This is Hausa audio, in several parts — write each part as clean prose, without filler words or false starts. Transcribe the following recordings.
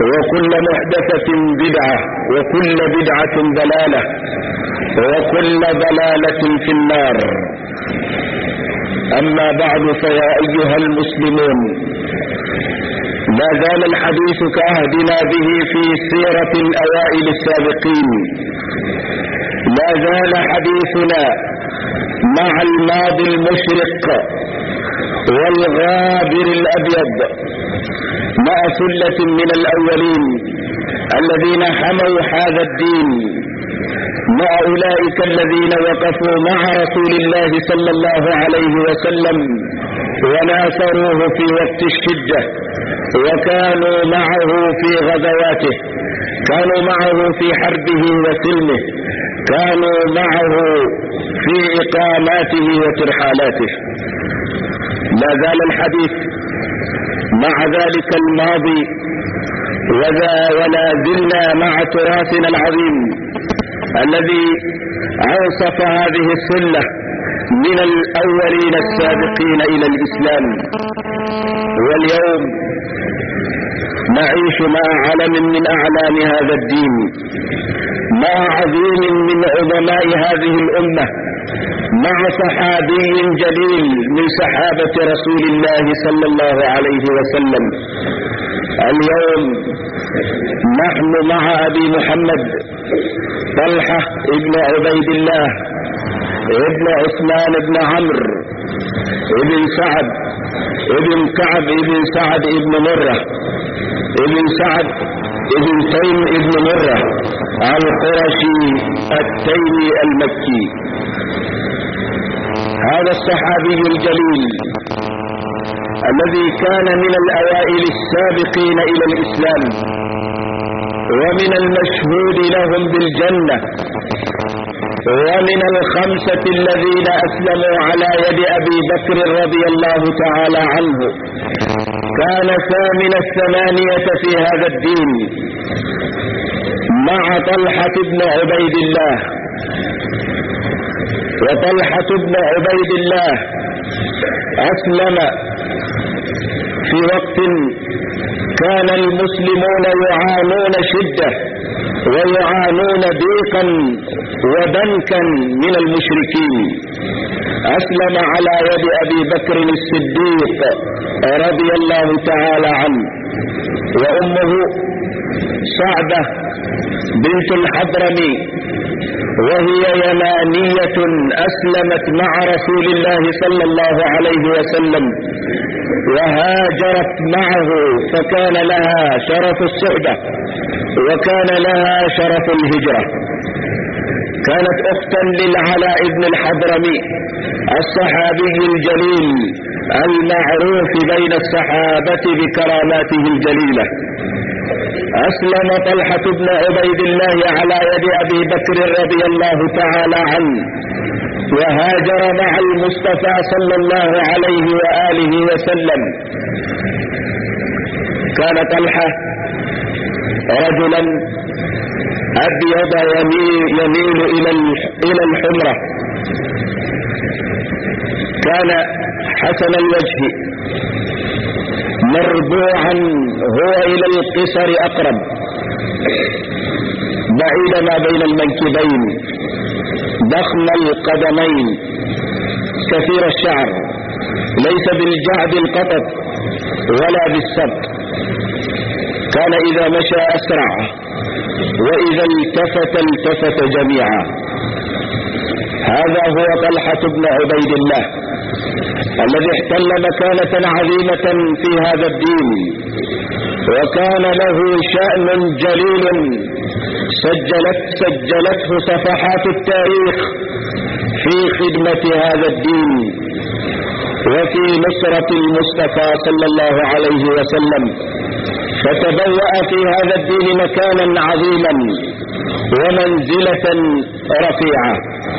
وكل محدثة بدعة وكل بدعة ضلالة وكل ضلالة في النار. أما بعد، فيا أيها المسلمون، لا زال الحديث كعهدنا به في سيرة الأوائل السابقين. لا زال حديثنا مع الماضي المشرق والغابر الأبيض، مع ثلة من الأولين الذين حموا هذا الدين، مع أولئك الذين وقفوا مع رسول الله صلى الله عليه وسلم وناصروه في وقت الشدة، وكانوا معه في غزواته، كانوا معه في حربه وسلمه، كانوا معه في إقاماته وترحالاته. لا زال الحديث مع ذلك الماضي، ولا زلنا مع تراثنا العظيم الذي أوصف هذه السلة من الأولين السابقين إلى الإسلام. واليوم نعيش مع علم من أعلام هذا الدين، مع عظيم من عظماء هذه الأمة، مع صحابي جليل من صحابة رسول الله صلى الله عليه وسلم. اليوم نحن مع أبي محمد طلحة ابن عبيد الله ابن عثمان ابن عمرو ابن سعد ابن كعب ابن سعد ابن مرة ابن سعد ابن تيم ابن مرة القرشي التيمي المكي. هذا الصحابي الجليل الذي كان من الأوائل السابقين إلى الإسلام، ومن المشهود لهم بالجنة، ومن الخمسة الذين أسلموا على يد أبي بكر رضي الله تعالى عنه، كان ثامن الثمانية في هذا الدين، مع طلحة بن عبيد الله. وطلحة بن عبيد الله أسلم في وقت كان المسلمون يعانون شدة ويعانون ضيقا وبنكا من المشركين. أسلم على يد أبي بكر الصديق رضي الله تعالى عنه، وأمه سعدة بنت الحضرمي، وهي يمانية أسلمت مع رسول الله صلى الله عليه وسلم وهاجرت معه، فكان لها شرف الصحبة وكان لها شرف الهجرة. كانت أختا للعلاء بن الحضرمي الصحابي الجليل المعروف بين الصحابة بكراماته الجليلة. أسلم طلحة بن عبيد الله على يد أبي بكر رضي الله تعالى عنه، وهاجر مع المصطفى صلى الله عليه وآله وسلم. كان طلحة رجلا أبيض يميل إلى الحمرة، كان حسن الوجه مربوعا هو إلى القصر أقرب، بعيد ما بين المنكبين، ضخم القدمين، كثير الشعر، ليس بالجعد القطط ولا بالسبط. كان إذا مشى أسرع، وإذا التفت جميعا. هذا هو طلحة بن عبيد الله الذي احتل مكانة عظيمة في هذا الدين، وكان له شأن جليل سجلته صفحات التاريخ في خدمة هذا الدين وفي نصرة المصطفى صلى الله عليه وسلم، فتبوأ في هذا الدين مكانا عظيما ومنزلة رفيعة.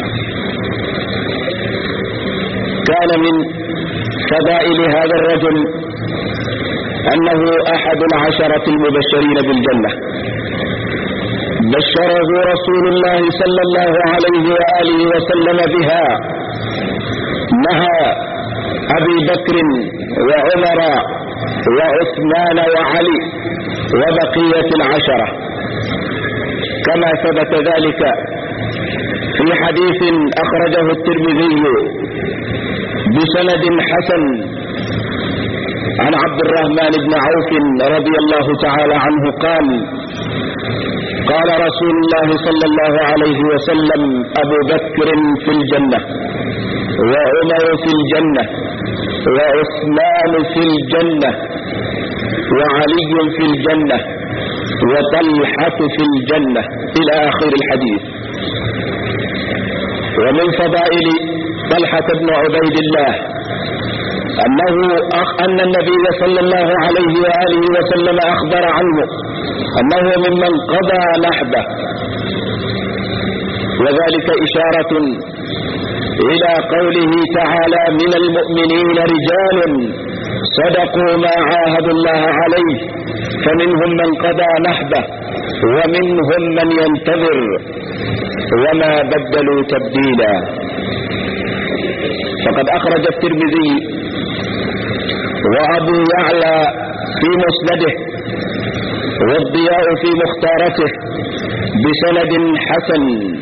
كان من فضائل هذا الرجل أنه أحد العشرة المبشرين بالجنة، بشره رسول الله صلى الله عليه وآله وسلم بها مع أبي بكر وعمر وعثمان وعلي وبقية 10، كما ثبت ذلك في حديث أخرجه الترمذي بسند حسن عن عبد الرحمن بن عوف رضي الله تعالى عنه قال: قال رسول الله صلى الله عليه وسلم: أبو بكر في الجنة، وعمر في الجنة، وعثمان في الجنة، وعلي في الجنة، وطلحة في الجنة، إلى آخر الحديث. ومن فضائل طلحة بن عبيد الله أن النبي صلى الله عليه وآله وسلم أخبر عنه أنه ممن قضى نحبه، وذلك إشارة إلى قوله تعالى: من المؤمنين رجال صدقوا ما عاهدوا الله عليه فمنهم من قضى نحبه ومنهم من ينتظر وما بدلوا تبديلا. فقد أخرج الترمذي وأبو يعلى في مسنده والضياء في مختارته بسند حسن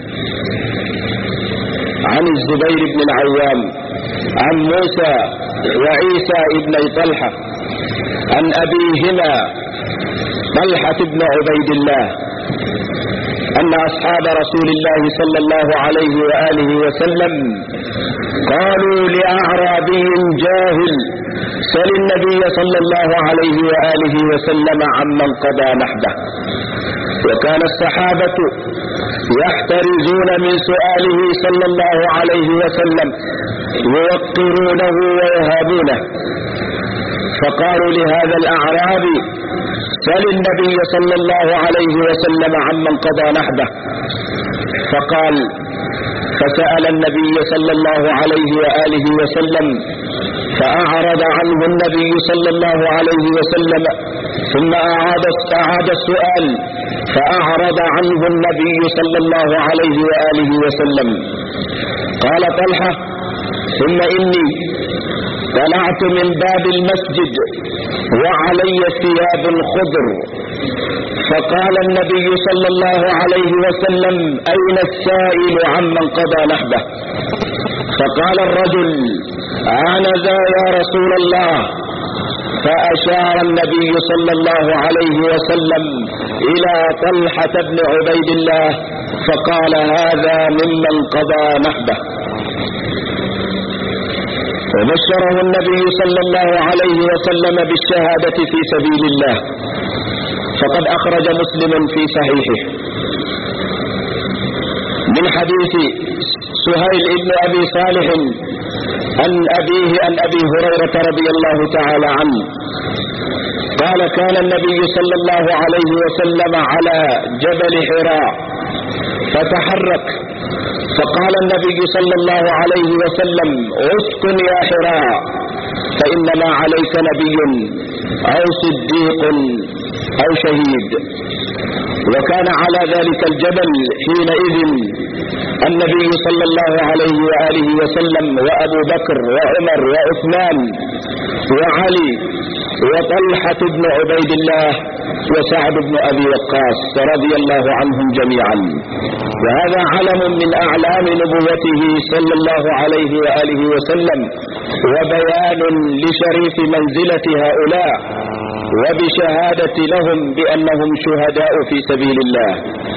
عن الزبير بن العوام عن موسى وعيسى ابن طلحة عن أبيهما طلحة بن عبيد الله أن أصحاب رسول الله صلى الله عليه وآله وسلم قالوا لأعرابي جاهل: سل النبي صلى الله عليه وآله وسلم عمن قضى نحبه. وكان الصحابة يحترزون من سؤاله صلى الله عليه وسلم، يوقرونه ويهابونه، فقالوا لهذا الأعرابي: سل النبي صلى الله عليه وسلم عمن قضى نحبه. فقال: فسأل النبي صلى الله عليه وآله وسلم فأعرض عنه النبي صلى الله عليه وسلم، ثم أعاد السؤال فأعرض عنه النبي صلى الله عليه وآله وسلم. قال طلحة: ثم إني طلعت من باب المسجد وعلي ثياب خضر، فقال النبي صلى الله عليه وسلم: أين السائل عمن قضى نحبه؟ فقال الرجل: أنا ذا يا رسول الله. فأشار النبي صلى الله عليه وسلم إلى طلحة بن عبيد الله فقال: هذا ممن قضى نحبه. وبشره النبي صلى الله عليه وسلم بالشهادة في سبيل الله. فقد أخرج مسلم في صحيحه من حديث سهيل بن أبي صالح عن أبيه عن أبي هريرة رضي الله تعالى عنه قال: كان النبي صلى الله عليه وسلم على جبل حراء فتحرك، فقال النبي صلى الله عليه وسلم: اسكن يا حراء، فإنما عليك نبي أو صديق أو شهيد. وكان على ذلك الجبل حينئذ النبي صلى الله عليه وآله وسلم وأبو بكر وعمر وعثمان وعلي وطلحة بن عبيد الله وسعد بن أبي وقاص رضي الله عنهم جميعا. وهذا علم من أعلام نبوته صلى الله عليه وآله وسلم، وبيان لشريف منزلة هؤلاء، وبشهادة لهم بأنهم شهداء في سبيل الله.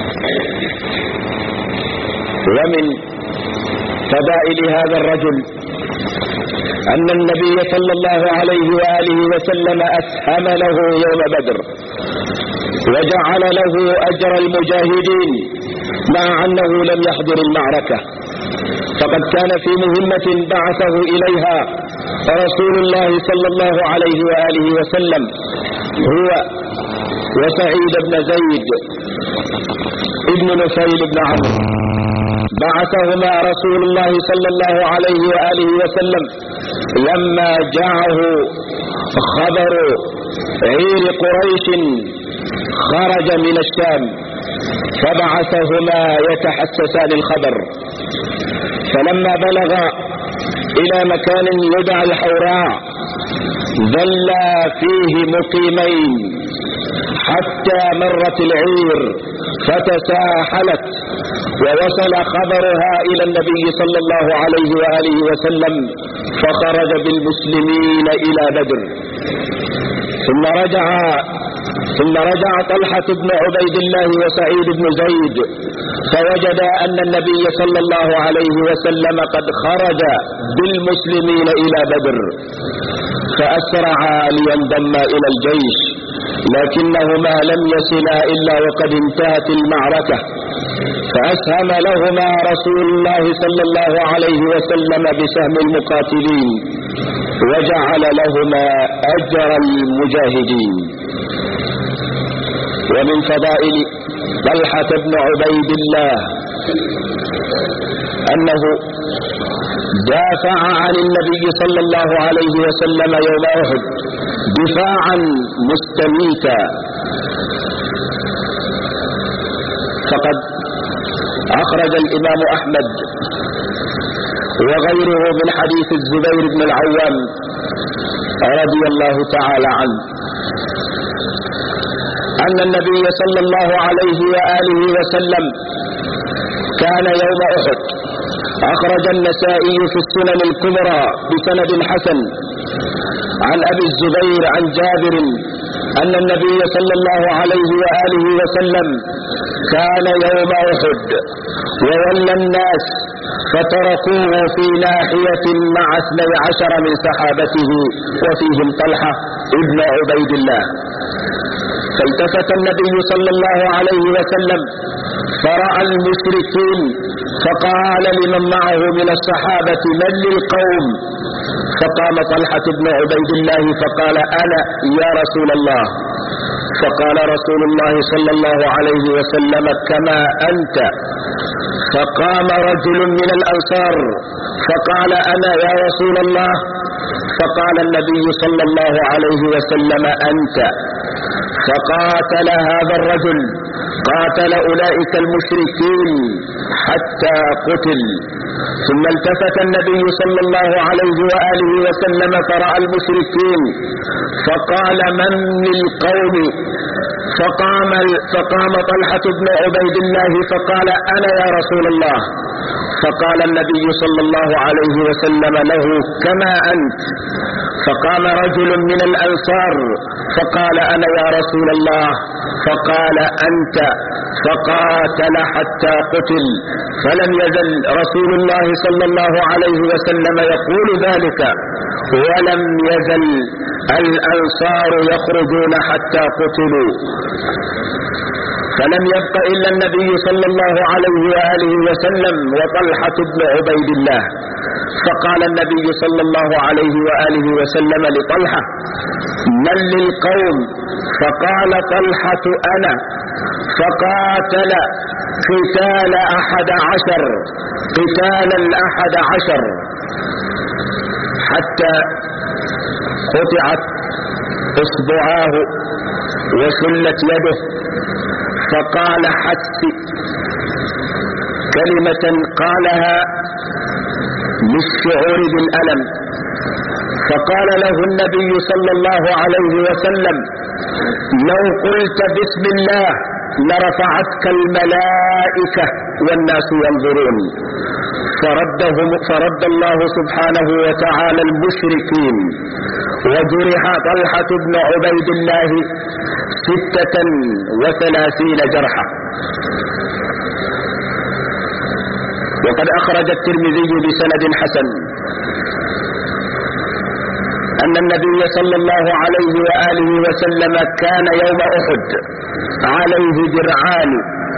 ومن فضائل هذا الرجل أن النبي صلى الله عليه وآله وسلم أسهم له يوم بدر وجعل له أجر المجاهدين مع أنه لم يحضر المعركة، فقد كان في مهمة بعثه إليها رسول الله صلى الله عليه وآله وسلم هو وسعيد بن زيد ابن نفيل بن عمرو، بعثهما رسول الله صلى الله عليه وآله وسلم لما جاءه خبر عير قريش خرج من الشام، فبعثهما يتحسسان الخبر. فلما بلغ إلى مكان يدعى الحوراء ظلا فيه مقيمين حتى مرت العير فتساحلت ووصل خبرها إلى النبي صلى الله عليه وآله وسلم، فخرج بالمسلمين إلى بدر. ثم رجع طلحة بن عبيد الله وسعيد بن زيد، فوجد أن النبي صلى الله عليه وسلم قد خرج بالمسلمين إلى بدر، فأسرعا لينضم إلى الجيش، لكنهما لم يصلا إلا وقد انتهت المعركة، فأسهم لهما رسول الله صلى الله عليه وسلم بسهم المقاتلين، وجعل لهما أجر المجاهدين. ومن فضائل طلحة بن عبيد الله أنه دافع عن النبي صلى الله عليه وسلم يوم أحد دفاعا مستميتا، فقد أخرج الإمام أحمد وغيره من حديث الزبير بن العوام رضي الله تعالى عنه أن النبي صلى الله عليه وآله وسلم كان يوم أحد. أخرج النسائي في السنن الكبرى بسند حسن عن أبي الزبير عن جابر أن النبي صلى الله عليه وآله وسلم كان يوم أحد وولى الناس فتركوه في ناحية مع 12 من صحابته وفيهم طلحة ابن عبيد الله، فالتفت النبي صلى الله عليه وسلم فرأى المشركين، فقال لمن معه من الصحابة: من للقوم؟ فقام طلحة بن عبيد الله فقال: أنا يا رسول الله. فقال رسول الله صلى الله عليه وسلم: كما أنت. فقام رجل من الأنصار فقال: أنا يا رسول الله. فقال النبي صلى الله عليه وسلم: أنت. فقاتل هذا الرجل، قاتل أولئك المشركين حتى قتل. ثم التفت النبي صلى الله عليه وآله وسلم فرأى المشركين فقال: من للقوم؟ فقام طلحة بن عبيد الله فقال: أنا يا رسول الله. فقال النبي صلى الله عليه وسلم له: كما أنت. فقام رجل من الأنصار فقال: أنا يا رسول الله. فقال: أنت. فقاتل حتى قتل، فلم يزل رسول الله صلى الله عليه وسلم يقول ذلك، ولم يزل الأنصار يخرجون حتى قتلوا، فلم يبق إلا النبي صلى الله عليه وآله وسلم وطلحة بن عبيد الله. فقال النبي صلى الله عليه وآله وسلم لطلحة: من للقوم؟ فقال طلحة: أنا. فقاتل قتال 11 حتى قطعت اصبعاه وشلت يده، فقال: حسي، كلمة قالها للشعور بالألم. فقال له النبي صلى الله عليه وسلم: لو قلت بسم الله لرفعتك الملائكة والناس ينظرون. فرد الله سبحانه وتعالى المشركين، وجرح طلحة بن عبيد الله 36 جرحا. وقد أخرج الترمذي بسند حسن أن النبي صلى الله عليه وآله وسلم كان يوم أحد عليه درعان،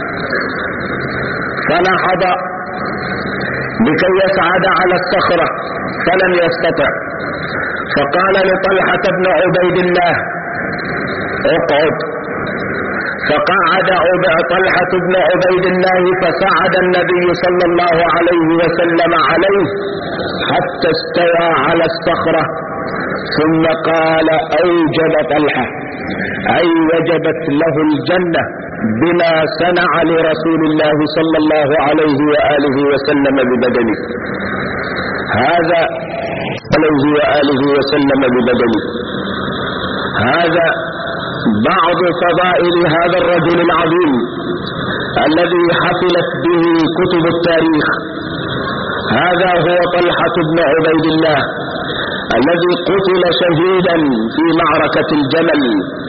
فنهض لكي يصعد على الصخرة فلم يستطع، فقال لطلحة بن عبيد الله: اقعد. فقعد طلحة بن عبيد الله، فصعد النبي صلى الله عليه وسلم عليه حتى استوى على الصخرة، ثم قال: أوجب طلحة، أي وجبت له الجنة بما صنع لرسول الله صلى الله عليه وآله وسلم ببدنه. هذا عليه وآله وسلم ببدنه، هذا بعض فضائل هذا الرجل العظيم الذي حفلت به كتب التاريخ. هذا هو طلحة بن عبيد الله الذي قتل شهيدا في معركة الجمل.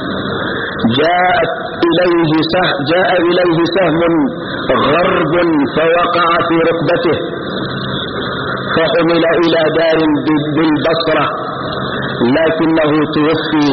جاء إليه سهم غرب فوقع في ركبته، فحمل إلى دار بالبصرة، لكنه توفي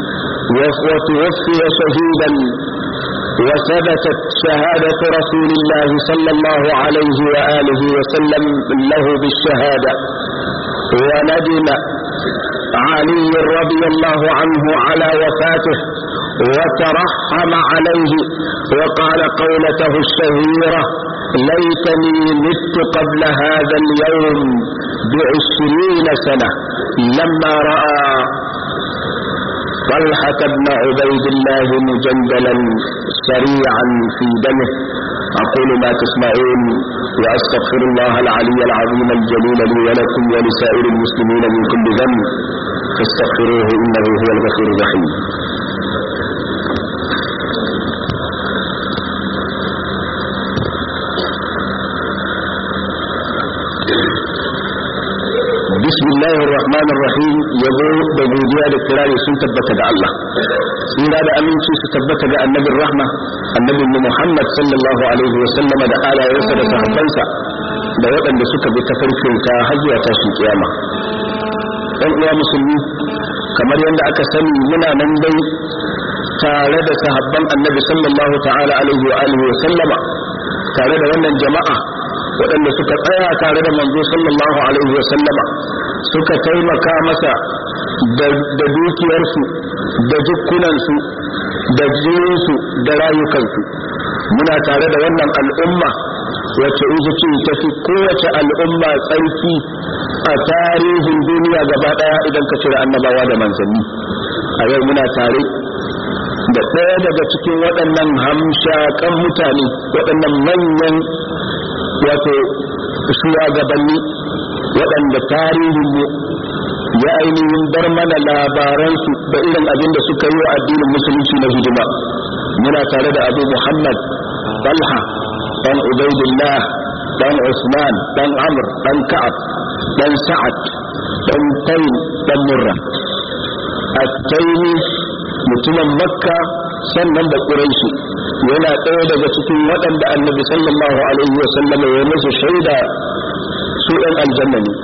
شهيدا، وثبتت شهادة رسول الله صلى الله عليه وآله وسلم له بالشهادة. وندم علي رضي الله عنه على وفاته وترحم عليه، وقال قولته الشهيرة: ليتني مت قبل هذا اليوم ب20 سنة، لما رأى طلحة بن عبيد الله مجندلا سريعا في دمه. أقول ما تسمعون، وأستغفر الله العلي العظيم الجليل لي ولكم ولسائر المسلمين من كل ذنب، فاستغفروه إنه هو الغفور الرحيم. بسم الله الرحمن الرحيم. يقول بوديا للترار سنتبت الله إن هذا أمين ستبت النبي الرحمة النبي محمد صلى الله عليه وسلم على يسر صحبانسا da waɗanda suka bi tafarkin ta har zuwa tashin kiyama. ɗan uwa musulmi, kamar yadda aka sani muna nan dai tare da sahabban annabi sallallahu ta'ala alaihi wa alihi wa sallama, tare da wannan jama'a waɗanda suka tsaya tare da manzo sallallahu alaihi wa sallama, suka taimaka masa da dukiyarsu, da jukkunansu, da jininsu, da rayukansu. Muna tare da wannan al'umma wacce ita ce tafi kowace al'umma tsarki a tarihin duniya gaba daya idan ka cire annabawa da manzanni. A yau muna tare da ɗaya daga cikin waɗannan hamshakan mutane, waɗannan manyan wato shugabanni waɗanda tarihinmu ya ainihin bar mana labaransu da irin abin da suka yi wa addinin musulunci na hidima. Muna tare da Abu Muhammad Talha dan Ubaidillah dan Usman dan Amr dan Ka'ab dan Sa'ad dan Taym dan Murra. At-Taymi mutumin Makka sannan da Quraishi, yana ɗaya daga cikin waɗanda Annabi sallallahu alaihi wa sallam ya musu shaida su ɗan aljanna ne.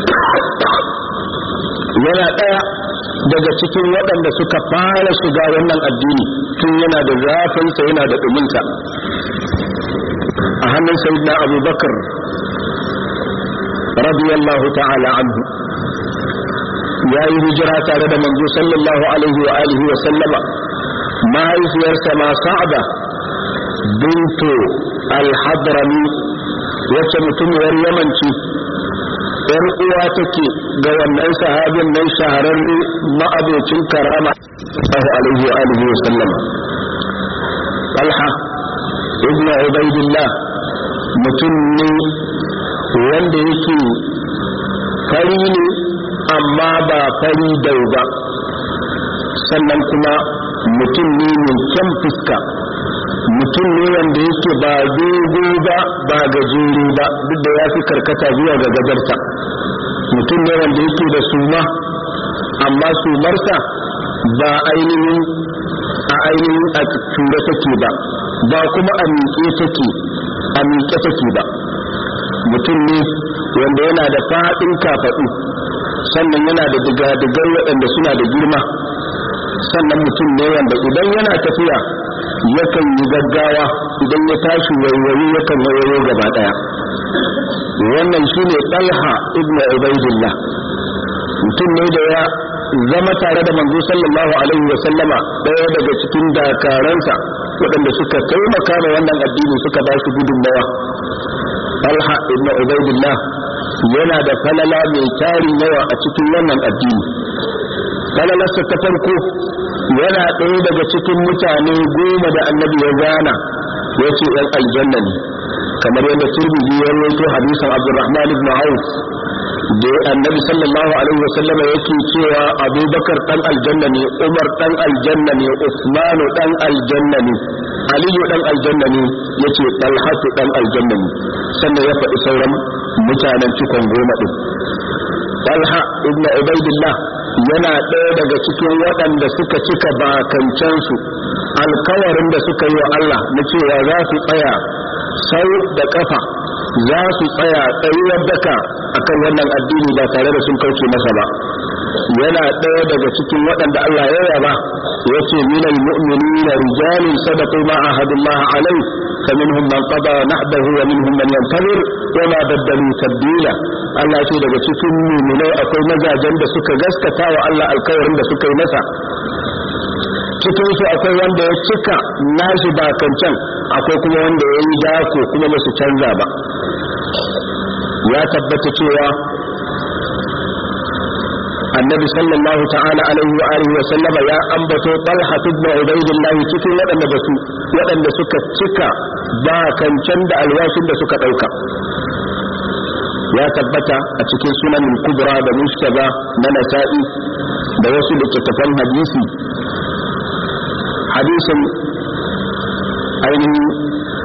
Yana ɗaya daga cikin waɗanda suka fara shiga wannan addini tun yana da zafinsa, yana da ɗuminsa. A hannun sayyidina Abu Bakar radiyallahu ta'ala anhu ya yi hijira tare da manzo sallallahu alaihi wa alihi wa sallama. Mahaifiyarsa ma Sa'da bintu al-Hadrami, wacce mutumiyar Yaman ce, ‘yar uwa take ga wannan sahabin nan shahararre ma'abocin karama sallallahu alaihi wa alihi wa sallama. Talha ibn Ubaidillah mutum ne wanda yake fari ne amma ba fari dau ba, sannan kuma mutum ne mai kyan fuska, mutum ne wanda yake ba dogo ba gajere ba, duk da ya fi karkata zuwa ga gajarta. Mutum ne wanda yake da suma, amma sumarsa ba ainihin a tura take ba kuma a miƙe take ba. Mutum ne wanda yana da faɗin kafaɗu, sannan yana da digadigai waɗanda suna da girma, sannan mutum ne wanda idan yana tafiya yakan yi gaggawa, idan ya tashi waiwayi yakan wayo gaba ɗaya. Wannan shine Talha ibn Ubaidillah, mutum ne da ya zama tare da manzo sallallahu alaihi wa sallama, ɗaya daga cikin dakaransa waɗanda suka taimaka da wannan addini, suka ba shi gudunmawa. Talha ibn Ubaidillah yana da falala mai tarin yawa a cikin wannan addini. Falalarsa ta farko, yana ɗaya daga cikin mutane 10 da annabi ya zana ya ce ‘yan aljanna ne, kamar yadda Tirmidhi ya rawaito hadisin Abdurrahman ibn Auf da annabi sallallahu alaihi wasallam yake cewa abubakar dan aljanna ne, umar dan aljanna ne, usman dan aljanna ne, aliyu dan aljanna ne, yace talhatu dan aljanna ne, sannan ya faɗi sauran mutanen cikon goma din. Talha ibn Ubaidillah yana ɗaya daga cikin waɗanda suka cika bakancansu, alkawarin da suka yi wa Allah na cewa za su tsaya sau da kafa, za su tsaya tsayuwar daka akan wannan addini ba tare da sun kauce masa ba. Yana ɗaya daga cikin waɗanda Allah ya yaba yace minal mu'minina rijalun sadaqu ma ahadullah alayhi faminhum man qada nahbahu wa minhum man yantazir wa ma badalu tabdila. Allah ce daga cikin mu'minai akwai mazajen da suka gaskata wa Allah alkawarin da suka yi masa, cikin su akwai wanda ya cika nashi bakancan, akwai kuma wanda ya yi dako kuma ba su canza ba. Ya tabbata cewa annabi sallallahu ta'ala alaihi wa alihi wa sallama ya ambato Talha ibn Ubaidillah cikin waɗanda suka cika bakancan da alwashin da suka ɗauka. Ya tabbata a cikin sunan kubra da mustaba na nasa'i da wasu littattafan hadisi, hadisin ainihin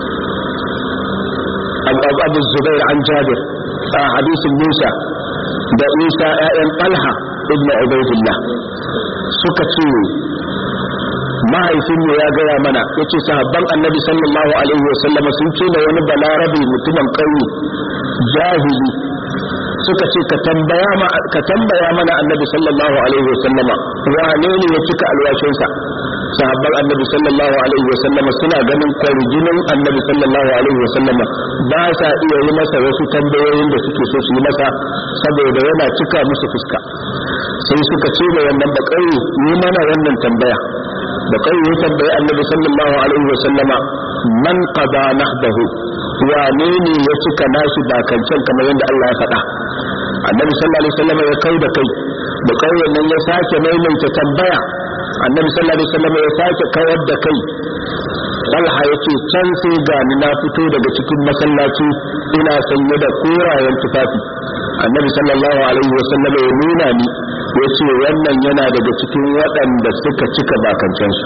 abu zubair an jabir, a hadisin musa da isa ƴaƴan talha ibn ubaidillah suka ce mahaifinmu ya gaya mana, yace sahabban annabi sallallahu alaihi wasallam sun ce da wani balarabe mutumin ƙauye jahili, suka ce ka tambaya mana annabi sallallahu alaihi wasallam wane ne ya cika alwashinsa. Sahabban annabi sallallahu alaihi wasallam suna ganin kwarjinin annabi sallallahu alaihi wasallam ba sa iya yi masa wasu tambayoyin da suke so su yi masa saboda yana cika musu fuska, sai suka ce da wannan bakari yi mana wannan tambaya. Bakari ya tambayi annabi sallallahu alaihi wasallama man qada nahbahu, wane ne ya cika nashi bakancan kamar yadda Allah ya faɗa. Annabi sallallahu alaihi wasallam ya kai da kai, da kauyen nan ya sake maimaita tambaya. Annabi sallallahu alaihi wasallam ya sake kawar da kai. Talha yace can sai ga ni na fito daga cikin masallaci ina sanye da korayen tufafi. Annabi sallallahu alaihi wasallam ya nuna ni yace wannan yana daga cikin waɗanda suka cika bakancansu.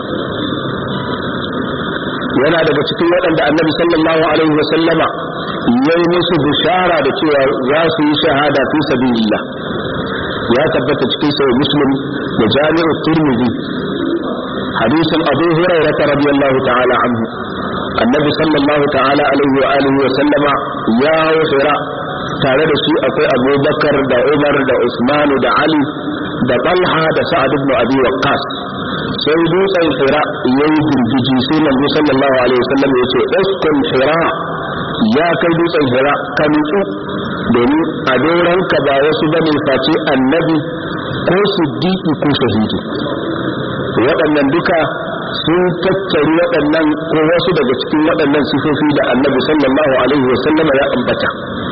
Yana daga cikin waɗanda annabi sallallahu alaihi wasallama yayi musu bishara da cewa za su yi shahada fi sabilillah. Ya tabbata cikin sahih Muslim da Jami'u Tirmidhi hadisin Abu Hurairah radiyallahu ta'ala anhu, annabi sallallahu ta'ala alaihi wa alihi wa sallama ya hira tare da shi akwai Abu Bakar da Umar da Usman da Ali da Talha da Sa'ad ibn Abi Waqqas. Sai dutsen Hira yayi girgiji, sai manzo sallallahu alaihi wa sallam yace uskun Hira, ya kai dutsen Hira ka nutsu, domin a doron ka ba wasu bane face annabi ko siddiqi ko shahidi. Waɗannan duka sun tattari waɗannan ko wasu daga cikin waɗannan sifofi da annabi sallallahu alaihi wa sallama ya ambata.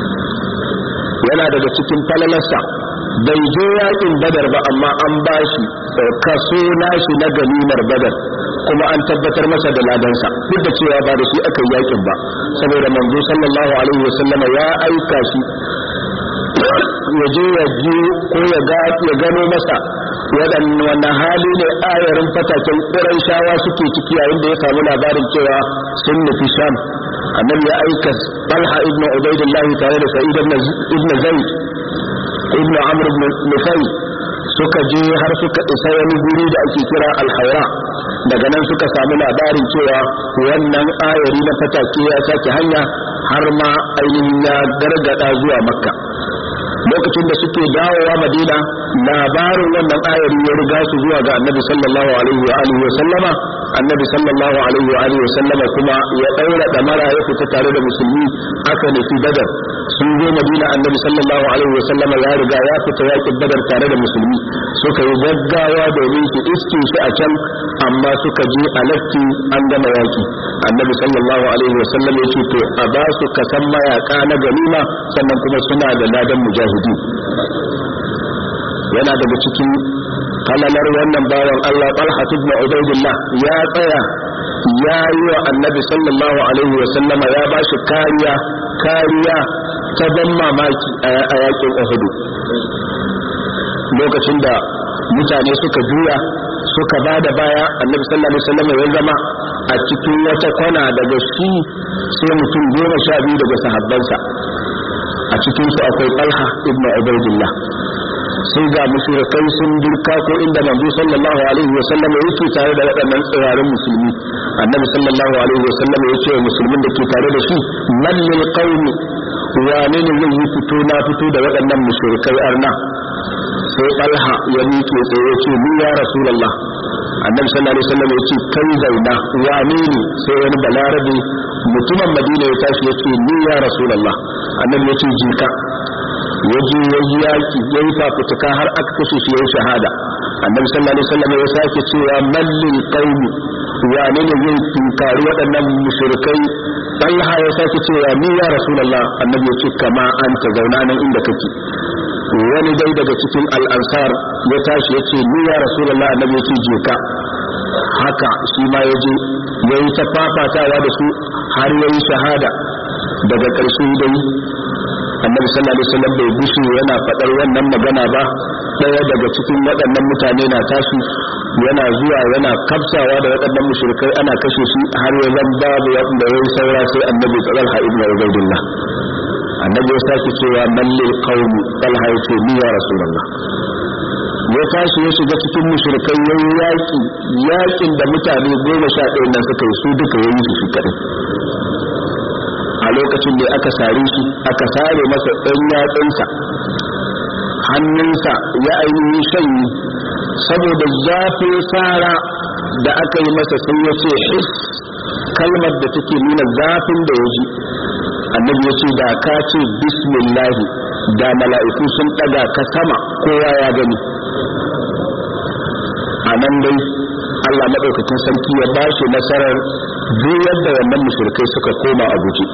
Yana daga cikin falalarsa bai je yakin Badar ba, amma an bashi kaso nashi na ganimar Badar, kuma an tabbatar masa da ladansa duk da cewa ba da shi aka yi yakin ba, saboda manzo sallallahu alaihi wa sallama ya aika shi ya je ya ji ko ya gano masa wannan hali ne ayarin fataken Qurayshawa suke ciki yayin da ya samu labarin cewa sun nufi Sham. Annabi ya aika Talha ibn Ubaidillah tare da Sa'id ibn Zaid ibn Amr ibn Nufayl suka je har suka isa wani guri da ake kira Al-Hawra. Daga nan suka samu labarin cewa wannan ayari na fatake ya sake hanya har ma ainihin ya gargada zuwa Makka. Lokacin da suke dawowa Madina, labarin wannan ayari ya riga su zuwa ga annabi sallallahu alaihi wa alihi wa sallama. Annabi sallallahu alaihi wa alihi wa sallama kuma ya daura damara ya fita tare da musulmi aka nufi Badar. Sun zo Madina, annabi sallallahu alaihi wa sallama ya riga ya fita yakin Badar tare da musulmi. Suka yi gaggawa domin su iske shi a can, amma suka je a latti an gama yaki. Annabi sallallahu alaihi wa sallam ya ce to a ba su kasan mayaka na ganima, sannan kuma suna da ladan mujahidi. Yana daga cikin kalalar wannan bawan Allah Talha ibn Ubaidillah ya tsaya ya yi wa annabi sallallahu alaihi wa sallama ya ba shi kariya ta ban mamaki a yakin Uhud, lokacin da mutane suka juya suka ba da baya, annabi sallallahu alaihi wasallam ya zama a cikin wata kwana daga shi sai mutum 12 daga sahabbansa, a cikin su akwai Talha ibn Ubaydillah. sai ga mushrikai sun dirka ko inda manzo sallallahu alaihi wasallam yake tare da waɗannan tsirarin musulmi. Annabi sallallahu alaihi wasallam ya ce wa musulmin da ke tare da shi, man lil qaumi, wane ne zai yi fito na fito da waɗannan mushrikai arna? sai Talha ya miƙe tsaye ya ce, ni ya Rasulullah. Annabi sallallahu alaihi wasallam ya ce, kai zauna, wane ne? sai wani balarabe mutumin Madina ya tashi ya ce, ni ya Rasulullah. Annabi ya ce, jika. yaje yayi yaki yayi fafutuka har aka kashe shi yayin shahada. Annabi sallallahu alaihi wasallam ya sake cewa mallil qaumi, wane ne zai tunkari waɗannan mushrikai? Talha ya sake cewa ni ya Rasulullah. Annabi ya ce, kama anta, zauna nan inda kake. wani dai daga cikin al-ansar ya tashi ya ce, ni ya Rasulullah. Annabi ya ce, je ka. haka shi ma yaje yayi ta fafatawa da su har yayi shahada. daga ƙarshe dai annabi sallallahu alaihi wasallam bai gushi yana fadar wannan magana ba. daya daga cikin waɗannan mutane na tashi yana zuwa yana kafsawa da waɗannan mushrikai ana kashe shi har ya zan babu wanda yayi saura sai annabi Talha ibn Ubaydillah. annabi ya sake cewa mallil qaumi, Talha ya ce, ni ya Rasulullah. ya tashi ya shiga cikin mushrikai yayin yakin da mutane 11 nan suka yi, su duka yayin su kadai. a lokacin da aka sare masa ɗan yatsunsa, hannunsa ya ainihin shanyi saboda zafin sara da aka yi masa, sai ya ce his, kalmar da take nuna zafin da ya ji. annabi ya ce, da ka ce bismillahi, da mala'iku sun ɗaga ka sama kowa ya gani. a nan dai Allah maɗaukakin sarki ya ba shi nasarar juyar da wannan mushrikai suka koma a guje.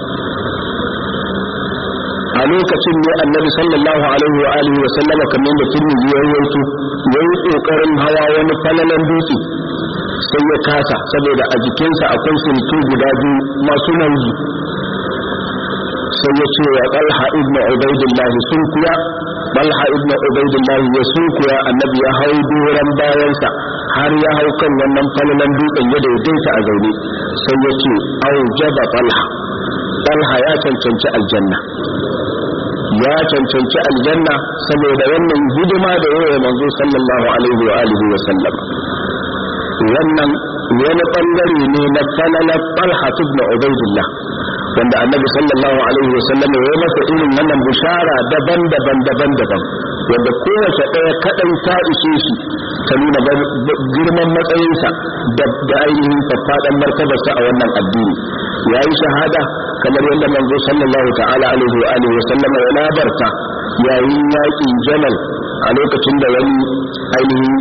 a lokacin ne annabi sallallahu alaihi wa alihi wa sallama, kamar da Tirmidhi ya rawaito, yayi kokarin hawa wani falalan dutse sai ya kasa saboda a jikinsa akwai sulke guda biyu masu nauyi. sai ya ce wa Talha ibn Ubaydillah sun kuya. Talha ibn Ubaydillah ya sun kuya, annabi ya hau doran bayansa har ya hau kan wannan falalan dutsen ya daidaita a zaune. sai ya ce, aujaba Talha ya cancanci aljanna. ya cancanci aljanna saboda wannan hidima da yawa manzo sallallahu alaihi wa alihi wa sallam. wannan wani bangare ne na falalar Talha ibn Ubaydillah wanda annabi sallallahu alaihi wa sallam ya masa irin wannan bishara daban-daban wanda kowace ɗaya kaɗan ta ishe shi ta nuna girman matsayinsa da ainihin faffaɗan martabarsa a wannan addini. ya yi shahada kamar yadda manzo sallallahu ta'ala alaihi wa alihi wa sallama ya labarta yayin yaƙin Jamal, a lokacin da wani ainihin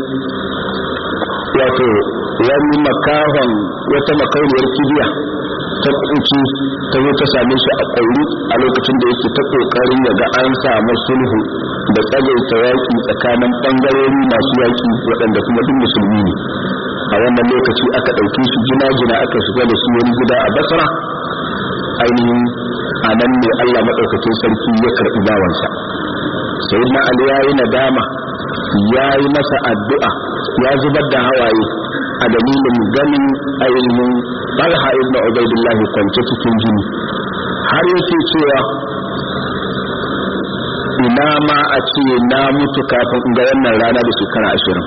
wani makahon wata makauniyar kibiya ta tsinci ta zo ta same shi a ƙauri a lokacin da yake ta ƙoƙarin ya ga an samu sulhu da tsagaita yaƙi tsakanin ɓangarori masu yaƙi waɗanda kuma duk musulmi ne. a wannan lokaci aka ɗauke shi jina aka shiga da shi wani gida a Basra. ainihin a nan ne Allah maɗaukakin sarki ya karɓi bawansa. sayyidina Ali ya yi nadama, ya yi masa addu'a, ya zubar da hawaye a dalilin ganin ainihin Talha ibn Ubaydillah kwance cikin jini, har yake cewa ina ma a ce na mutu kafin ga wannan rana da shekara 20.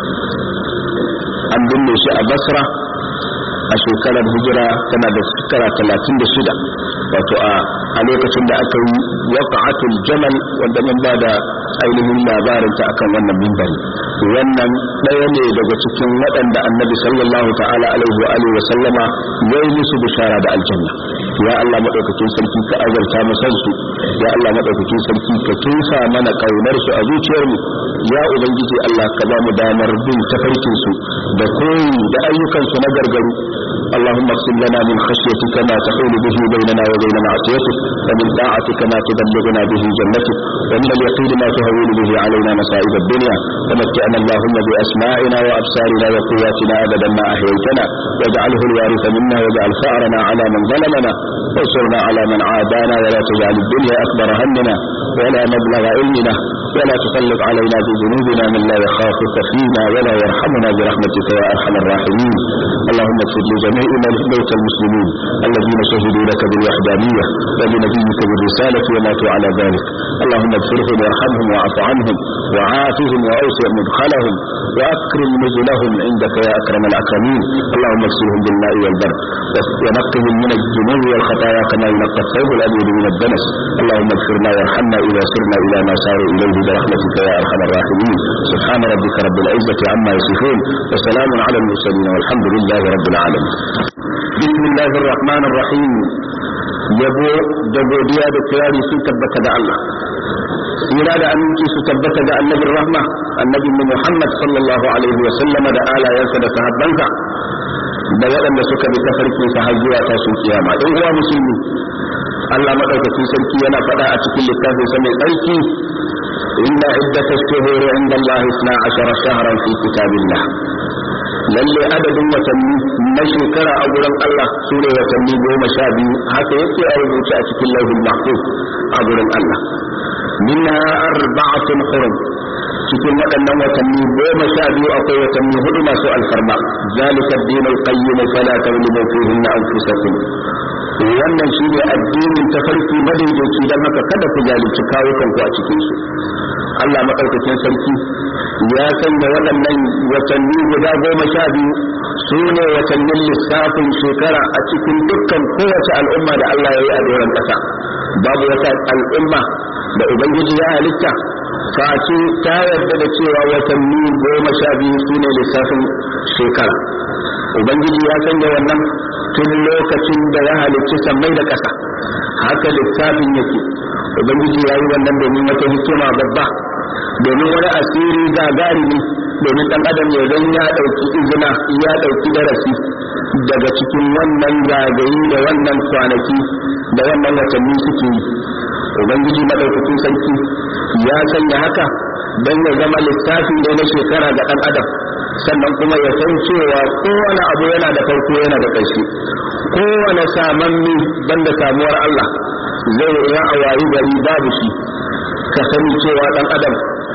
an binne shi a Basra a shekarar hijira tana da shekara 36, wato a lokacin da aka yi waqa'atul Jamal, wanda mun ba da ainihin labarin ta akan wannan minbari. wannan ɗaya ne daga cikin waɗanda annabi sallallahu ta'ala alaihi wa alihi wa sallama yayi musu bishara da aljanna. ya Allah madaukakin sarki ka azarta mu san su, ya Allah madaukakin sarki ka tusa mana kaunar su a zuciyar mu, ya ubangiji Allah ka ba mu damar bin tafarkin su da koyi da ayyukan su na gargaru. اللهم اغفر لنا من خشيتك ما تحول به بيننا وبين معصيتك، ومن طاعتك ما تبلغنا به جنتك، ومن اليقين ما تهون به علينا مصائب الدنيا، ومتعنا اللهم بأسماعنا وأبصارنا وقواتنا أبدا ما أحييتنا، واجعله الوارث منا، واجعل ثأرنا على من ظلمنا، وانصرنا على من عادانا ولا تجعل الدنيا أكبر همنا ولا مبلغ علمنا ولا تسلط علينا بذنوبنا من لا يخافك فينا ولا يرحمنا برحمتك يا أرحم الراحمين. اللهم اغفر لجميع موتى المسلمين الذين شهدوا لك بالوحدانية وبنبيك بالرسالة وماتوا على ذلك. اللهم اغفرهم وارحمهم واعف عنهم وعافهم وأوسع مدخلهم وأكرم نزلهم عندك يا أكرم الأكرمين. اللهم اغسلهم بالماء والبرد ونقهم من الذنوب والخطايا كما ينقى الثوب الأبيض من الدنس. اللهم اغفرنا وارحمنا إذا سرنا إلى ما ساروا إليه برحمتك يا أرحم الراحمين. سبحان ربك رب العزة عما يصفون وسلام على المرسلين والحمد لله رب العالمين. بسم الله الرحمن الرحيم. yabo da godiya da kirari sun tabbata da Allah, tsira da aminci su tabbata da annabin rahma annabi Muhammad sallallahu alaihi wa sallam da alayansa da sahabbansa da waɗanda suka bi tafarkin sa har zuwa tashin kiyama. Dan uwa musulmi, Allah madaukakin sarki yana faɗa a cikin littafin sa mai tsarki, inna iddatash shuhuri 'inda Allah 12 shahran fi kitabillah. lalle adadin watanni na shekara a gurin Allah su ne watanni 12, haka yake a rubuce a cikin lauhul mahfuz a gurin Allah. minha arba'atun hurum, cikin waɗannan watanni 12 akwai watanni 4 masu alfarma. zalika ad-dinul qayyim fala tazlimu fihinna anfusakum. wannan shi ne addinin tafarki madaidaici, don haka kada ku zalunci kawukanku a cikin su. Allah madaukakin sarki ya sanya waɗannan watanni guda 12 su ne watannin lissafin shekara a cikin dukkan kowace al'umma da Allah ya yi a doron ƙasa. babu wata al'umma da Ubangiji ya halitta face ta yarda da cewa watanni 12 su ne lissafin shekara. Ubangiji ya sanya wannan tun lokacin da ya halicci sammai da ƙasa, haka lissafin yake. Ubangiji ya yi wannan domin wata hikima babba, domin wani asiri gagarumi, domin ɗan adam ya zan ya ɗauki izina, ya ɗauki darasi daga cikin wannan zagayi da wannan kwanaki da wannan watanni suke yi. Ubangiji madaukakin sarki ya sanya haka don ya zama lissafi ne na shekara ga ɗan adam, sannan kuma ya san cewa kowane abu yana da farko yana da ƙarshe. kowane samanni banda samuwar Allah zai iya a wayi gari babu shi. ka sani cewa ɗan adam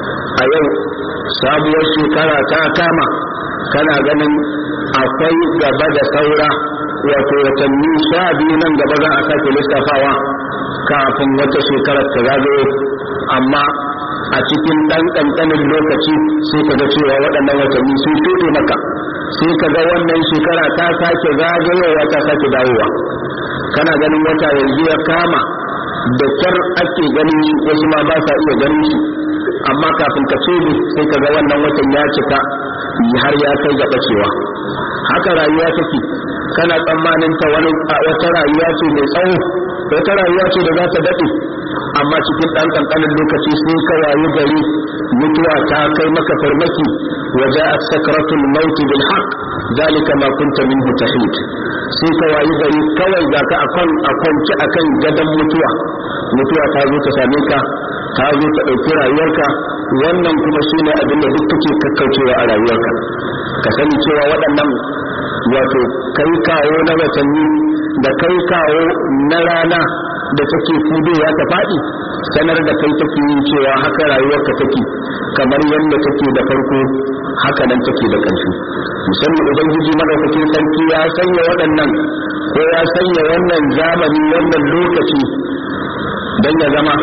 a yau sabuwar shekara ta kama, kana ganin akwai gaba da saura, wato watanni 12 nan gaba za a sake lissafawa kafin wata shekarar ta zagayo, amma a cikin ɗan ƙanƙanin lokaci sai ka ga cewa waɗannan watanni sun shuɗe maka, sai ka ga wannan shekara ta sake zagayowa ta sake dawowa. kana ganin wata yanzu ya kama da kyar ake ganin shi, wasu ma ba sa iya ganin shi, amma kafin ka ce sai ka ga wannan watan ya cika har ya kai ga bacewa. haka rayuwa take, kana tsammanin ta wata rayuwa ce mai tsawo, wata rayuwa ce da za ta daɗe, amma cikin ɗan ƙanƙanin lokaci sai ka wayi gari mutuwa ta kai maka farmaki. وجاءت سكرة الموت بالحق ذلك ما كنت منه تحيد. sai ka wayi gari kawai ga ka akwanci akan gadon mutuwa ta zo ta same ka, ta zo ta ɗauki rayuwarka. wannan kuma shine abin da duk kake kakkaucewa a rayuwarka. ka sani cewa waɗannan wato kai kawo na watanni da kai kawo na rana da take fudowa ta faɗi, sanar da kai take yin cewa haka rayuwarka take, kamar yadda take da farko haka nan take da ƙarshe. musamman Ubangiji madaukakin sarki ya sanya waɗannan, ko ya sanya wannan zamani, wannan lokaci don ya zama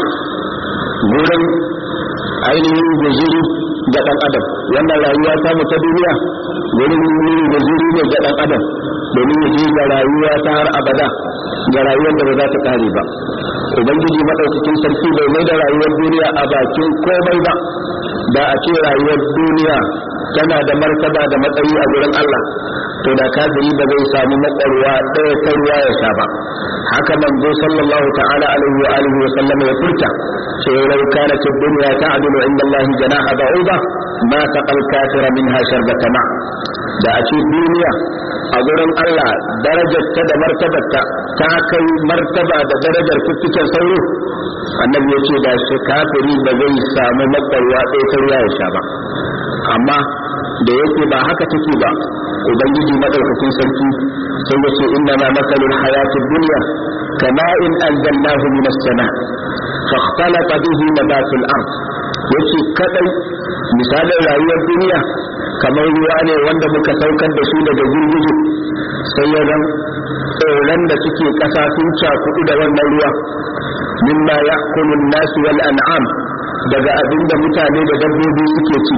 wurin ainihin guzuri ga ɗan adam. wannan rayuwa ta mu ta duniya wurin guzuri ne ga ɗan adam, domin ya je ga rayuwa ta har abada, ga rayuwar da ba za ta kare ba. Ubangiji madaukakin sarki bai mai da rayuwar duniya a bakin komai ba. da a ce rayuwar duniya tana da martaba da matsayi a gurin Allah, to da kafiri ba zai samu makwarwa ɗaya ta ruwa ya sha ba. haka manzo sallallahu ta'ala alaihi wa alihi wa sallam ya furta cewa law kanat ad-dunya ta'dilu 'inda Allah janaha ba'uda ma taqal kafira minha sharbata ma. da a ce duniya a gurin Allah darajarta da martabarta ta kai martaba da darajar fiffiken sauro, annabi ya ce da shi kafiri ba zai samu makwarwa ɗaya ta ruwa ya sha ba. amma da yake ba haka take ba, Ubangiji madaukakin sarki sai ya ce inna ma masalul hayatid dunya kama'in anzalnahu minas sama' fakhtalata bihi nabatul ard. yace kadai misalin rayuwar duniya kamar ruwa ne wanda muka saukar da shi daga girgije, sai ya zan tsirran da suke ƙasa sun cakudu da wannan ruwa, mimma ya'kulu an-nas wal an'am, daga abinda mutane da dabbobi suke ci,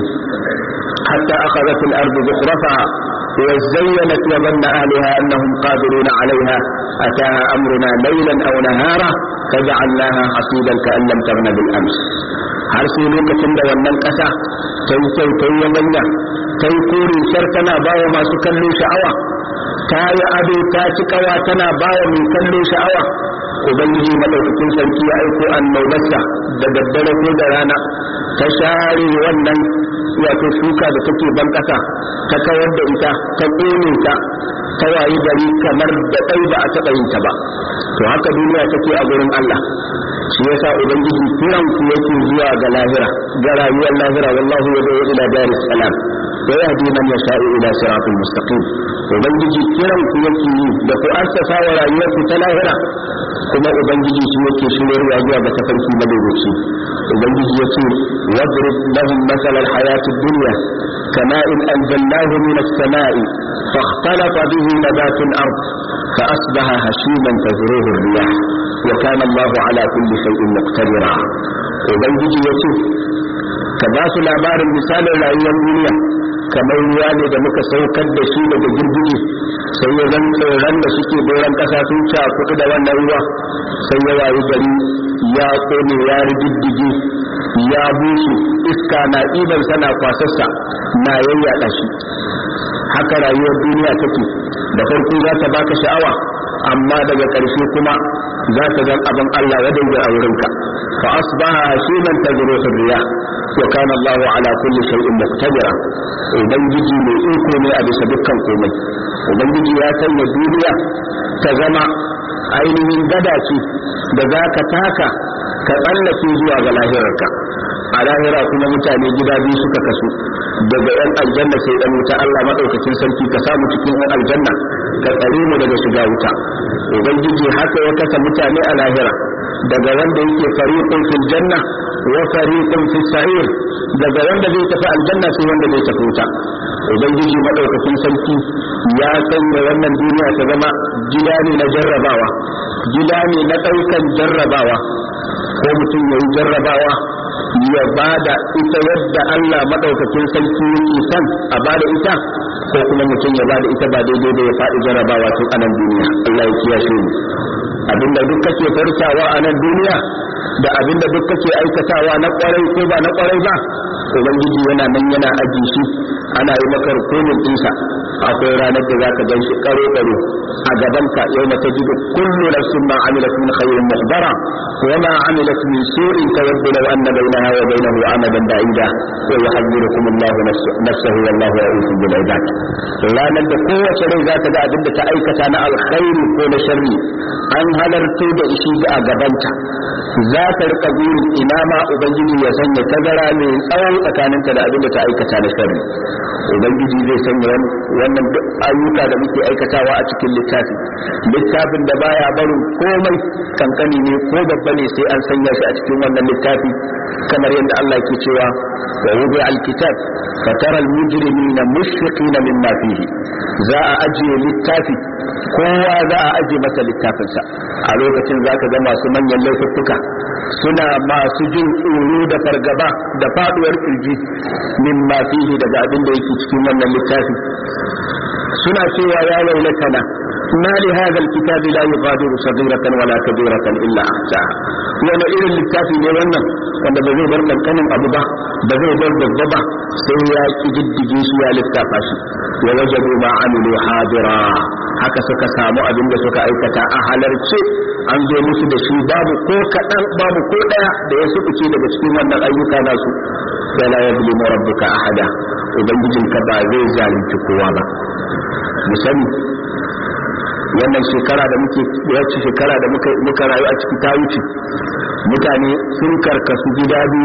hatta akhadhat al-ardu zukhrafaha wa zayyanat wa dhanna ahliha annahum qadiruna 'alayha ataha amruna laylan aw nahara faj'alnaha hasidan ka'an lam taghna bil ams. har sai lokacin da wannan ƙasa ta yi kyau ta yi yamanya ta yi kore shar tana bawa masu kallo sha'awa, ta yi ado ta ci kawa tana bawa mai kallo sha'awa. ubangiji madaukakin sarki ya aiko annobarsa da daddare ko da rana ta share wannan wato shuka da take ban ƙasa, ta kawar da ita, ta ƙone ta, ta wayi gari kamar da ɗai ba a taɓa yin ta ba. to haka duniya take a gurin Allah. shi yasa ubangiji kiran ku yake zuwa ga lahira, ga rayuwar lahira. wallahu yad'u ila daris salam wa yahdi man yasha'u ila siratal mustaqim. ubangiji kiran ku yake yi da ku assasa wa rayuwar ku ta lahira, kuma ubangiji shi yake shiryarwa zuwa ga tafarki madaidaici. ubangiji yace wadrib lahum masal al hayat ad dunya kama'in anzalnahu min as-sama'i fakhtalata bihi nabat al-ard فأصبح هشيما تذروه الرياح وكان الله على كل شيء مقتدرا. ubangiji yace ka ba su labarin misalin rayuwar duniya kamar ruwa ne da muka saukar da shi daga girgije, sai ya zan tsirran da suke doron ƙasa sun cakuɗu da wannan ruwa, sai ya wayi gari ya ƙone ya rididdige ya bushe, iska na ɗiban sana kwasassa na yayyaɗa shi. haka rayuwar duniya take, da farko za ta baka sha'awa, amma daga ƙarshe kuma za ta zan abin Allah wadanda a wurinka. fa asbaha hashiman tazruhu riyah wa kana Allahu ala kulli shay'in muqtadira. ubangiji mai iko ne a bisa dukkan komai. ubangiji ya sanya duniya ta zama ainihin gada ce da za ka taka ka tsallake zuwa ga lahirarka. a lahira kuma mutane gida biyu suka kasu, daga yan aljanna sai dan wuta. Allah madaukakin sarki ka samu cikin yan aljanna, ka tsare mu daga shiga wuta. ubangiji haka ya kasa mutane a lahira, daga wanda yake fariqun fil janna wa fariqun fis sa'ir, daga wanda zai tafi aljanna sai wanda zai tafi wuta. ubangiji madaukakin sarki ya sanya wannan duniya ta zama gida ne na jarrabawa, gida ne na daukan jarrabawa, ko mutum yayi jarrabawa ya bada ita yadda Allah madaukakin sarki yake son a bada ita, ko kuma mutum ya bada ita ba daidai da ya faɗi jarrabawa tun a nan duniya. Allah ya kiyashe mu. abinda duk kake farkawa a nan duniya da abinda duk kake aikatawa na kwarai ko ba na kwarai ba, ubangiji yana nan yana aji shi, ana yi maka rukunin dinsa. akwai ranar da zaka gan shi karo a gabanka, yau mata jidu kullu nafsin ma amilat min khairin muhdara wa ma amilat min su'in tawaddu law anna bainaha wa bainahu amadan ba'ida wa yuhadhdhirukum Allahu nafsahu wallahu ra'ufun bil ibad. ranar da kowace rai za ta ga abin da ta aikata na alkhairi ko na sharri an halarto da shi a gabanta, za ta rika burin ina ma ubangiji ya sanya tazara mai tsawo tsakaninta da abin da ta aikata na sharri. ubangiji zai sanya wannan duk ayyuka da muke aikatawa a cikin littafin da baya barin komai, kankani ne ko babba ne sai an sanya shi a cikin wannan littafi, kamar yadda Allah ke cewa wa wubi alkitab fatara almujrimina mushfiqina mimma fihi. za a ajiye littafi, kowa za a ajiye masa littafinsa. a lokacin zaka ga masu manyan laifuffuka suna masu jin tsoro da fargaba da faduwar kirji mimma fihi, daga abin da yake cikin wannan littafi. suna cewa ya wailatana ma li hadha alkitabi la yughadiru saghiratan wala kabiratan illa ahsaha. wani irin littafi ne wannan wanda ba zai bar kankanin abu ba, ba zai bar babba ba, sai ya kididdige shi ya littafa shi. wa wajadu ma amilu hadira, haka suka samu abin da suka aikata a halarce, an zo musu da shi babu ko kaɗan, babu ko ɗaya da ya sukuce daga cikin wannan ayyuka nasu. wala yadlimu rabbuka ahada, ubangijinka ba zai zalunci kowa ba. musani wannan shekara da muka rayu a ciki ta wuce, mutane sun karkasu gida biyu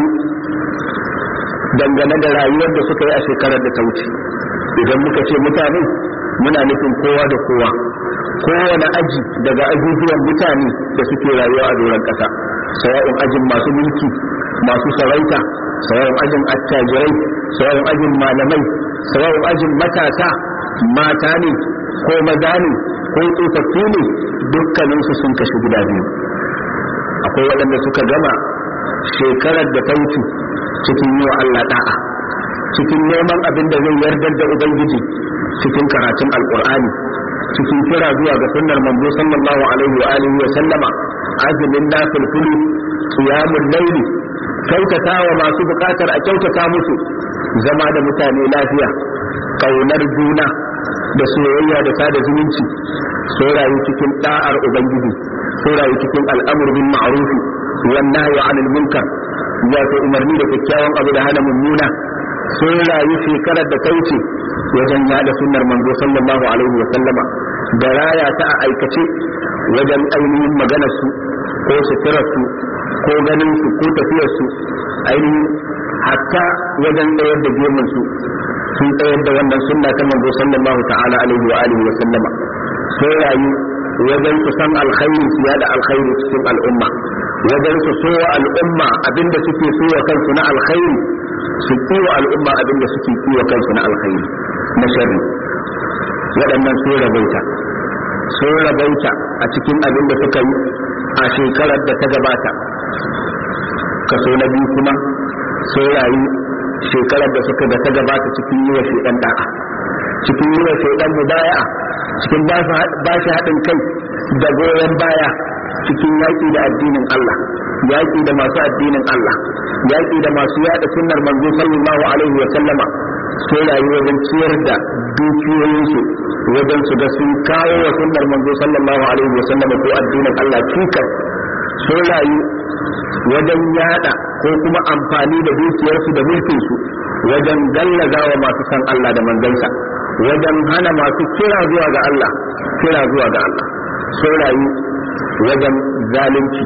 dangane da rayuwar da suka yi a shekarar da ta wuce. idan muka ce mutane muna nufin kowa da kowa, kowane aji daga ajujuwan mutane da suke rayuwa a doron ƙasa, sawa'un ajin masu mulki, masu sarauta, sawa'un ajin attajirai, sawa'un ajin malamai, sawa'un ajin matasa, mata ne ko maza ne ko tsofaffi ne, dukkaninsu sun kashi gida biyu. Akwai waɗanda suka gama shekarar da ta wuce cikin yi wa Allah da'a, cikin neman abin da zai yardar da Ubangiji, cikin karatun Alƙur'ani, cikin kira zuwa ga sunnar manzo sallallahu alaihi wa alihi wa sallama, azumin nafilfili, qiyamul layli, kyautatawa masu bukatar a kyautata musu, zama da mutane lafiya, kaunar juna da soyayya da sada zumunci, sun rayu cikin da'ar Ubangiji, sun rayu cikin al'amur bil ma'ruf wan nahyi 'anil munkar, wato umarni da kyakkyawan abu da hana mummuna. Sun rayu shekarar da ta wuce wajen yada sunnar manzo sallallahu alaihi wa sallama, da raya ta a aikace wajen ainihin maganar su ko suturar su ko ganin su ko tafiyar su, ainihin hatta wajen tsayar da gemun su sun tsayar da wannan sunna ta manzo sallallahu ta'ala alaihi wa alihi wa sallama. Sun rayu wajen su san alkhairi, su yada alkhairi cikin al'umma, wajen su so al'umma abinda suke so wa kansu na alkhairi, su kiwa al'umma abinda suke kiwa kansu na alkhairi na sharri. Waɗannan sun rabauta a cikin abinda suka yi a shekarar da ta gabata. Kaso na biyu kuma sun rayu shekarar da suka da ta gabata cikin yi wa shaidan da'a, cikin yi wa shaidan mubaya'a, cikin ba shi haɗin kai da goyon baya, cikin yaƙi da addinin Allah, yaƙi da masu addinin Allah, yaƙi da masu yaɗa sunnar manzo sallallahu alaihi wa sallama. Sun rayu wajen ciyar da dukiyoyinsu wajen su ga sun kawo wa sunnar manzo sallallahu alaihi wa sallama ko addinin Allah cikar. Sun rayu wajen yaɗa ko kuma amfani da dukiyarsu da mulkinsu wajen gallaza wa masu san Allah da manzansa, wajen hana masu kira zuwa ga Allah kira zuwa ga Allah. Sun rayu wajen zalunci,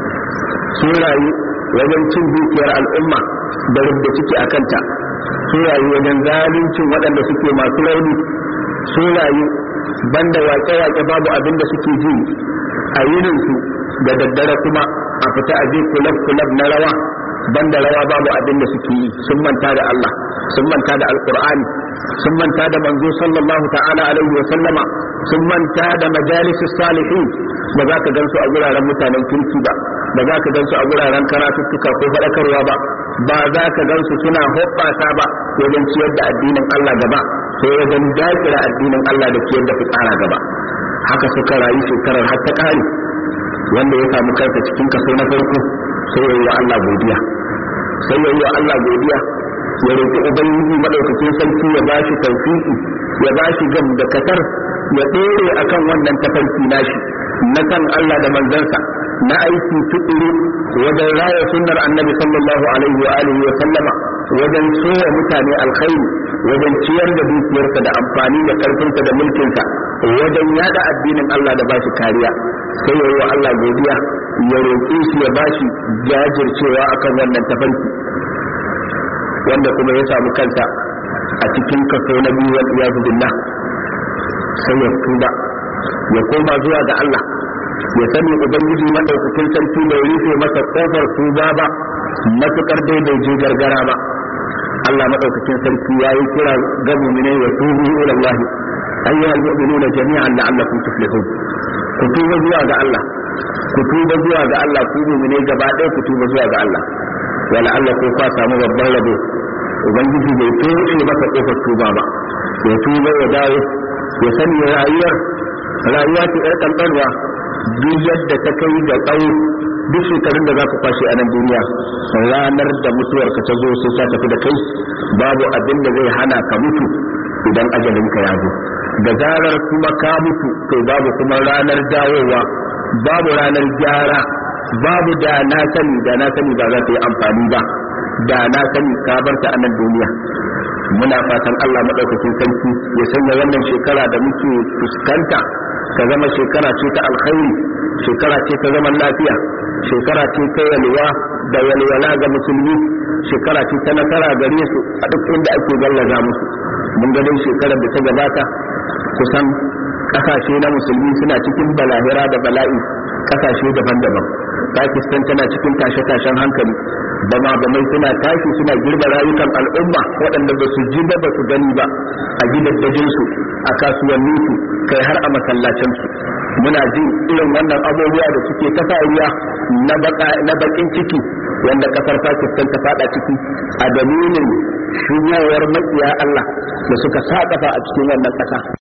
sun rayu wajen cin dukiyar al'umma da rubda ciki a kanta, sun rayu wajen zaluncin waɗanda suke masu rauni, sun rayu banda waƙe-waƙe babu abin da suke ji a yininsu, da daddare kuma a fita a je kulab na rawa, banda rawa babu abin da suke yi. Sun manta da Allah, sun manta da alqur'ani, sun manta da manzo sallallahu ta'ala alaihi wa sallama, sun manta da majalisus salihin. Ba za ka gansu a guraren mutanen kirki ba, ba za ka gansu a guraren karatuttuka ko faɗakarwa ba, ba za ka gansu suna hoɓɓasa ba wajen ciyar da addinin Allah gaba, ko wajen dakira addinin Allah da ciyar da fitsara gaba. Haka suka rayu shekarar har ta ƙare. Wanda ya samu kansa cikin kaso na farko sai ya yi wa Allah godiya, sai ya yi wa Allah godiya, ya roƙi Ubangiji madaukakin sarki ya ba shi tawfiki, ya ba shi gam da katar, ya ɗore akan wannan tafarki nashi na san Allah da manzansa, na aiki tukuru wajen raya sunnar annabi sallallahu alaihi wa alihi wa sallama, wajen soya mutane alkhairi, wajen ciyar da dukiyarsa da amfani da karfinsa da mulkinsa, wajen yada addinin Allah da bashi kariya. Sai ya yi wa Allah godiya, ya roƙe shi ya bashi jajircewa akan wannan tafarki. Wanda kuma ya samu kansa a cikin kaso na biyu wal iyadu billah, sai ya tuba, ya koma zuwa ga Allah, ya sani Ubangiji madaukakin sarki bai rufe masa kofar tuba ba matukar dai bai je gargara ba. Allah madaukakin sarki ya yi kira ga mu'minai wa tubu ila Allah ayyuhal mu'minuna jami'an la'allakum tuflihun. Ku tuba zuwa ga Allah, ku tuba zuwa ga Allah, ku mu'minai gaba ɗaya ku tuba zuwa ga Allah, wala Allah ko ka samu babban rabo. Ubangiji bai toshe masa kofar tuba ba, ya tuba ya dawo, ya sani rayuwa ce ɗan ƙanƙanwa. Duk yadda ta kai ga tsawo, duk shekarun da za ku kwashe a nan duniya, ranar da mutuwarka ta zo sai ta tafi da kai. Babu abin da zai hana ka mutu idan ajalinka ya zo. Da zarar kuma ka mutu to babu kuma ranar dawowa, babu ranar gyara, babu da na sani ba za ta yi amfani ba, da na sani ka barta a nan duniya. Muna fatan Allah madaukakin sarki ya sanya wannan shekara da muke fuskanta ta zama shekara ce ta alkhairi, shekara ce ta zaman lafiya, shekara ce ta yalwa da walwala ga musulmi, shekara ce ta nasara gare su a duk inda ake gallaza musu. Mun ga dai shekarar da ta gabata kusan kasashe na musulmi suna cikin balahira da bala'i, kasashe daban-daban. Pakistan tana cikin tashe-tashen hankali, bama-bamai suna tashi suna girba rayukan al'umma waɗanda ba su ji ba su gani ba a gidajensu, a kasuwanninsu, kai har a masallacensu. Muna jin irin wannan abubuwa da suke ta faruwa na bakin ciki wanda kasar Pakistan ta fada ciki a dalilin shigowar makiya Allah da suka sa kafa a cikin wannan kasa.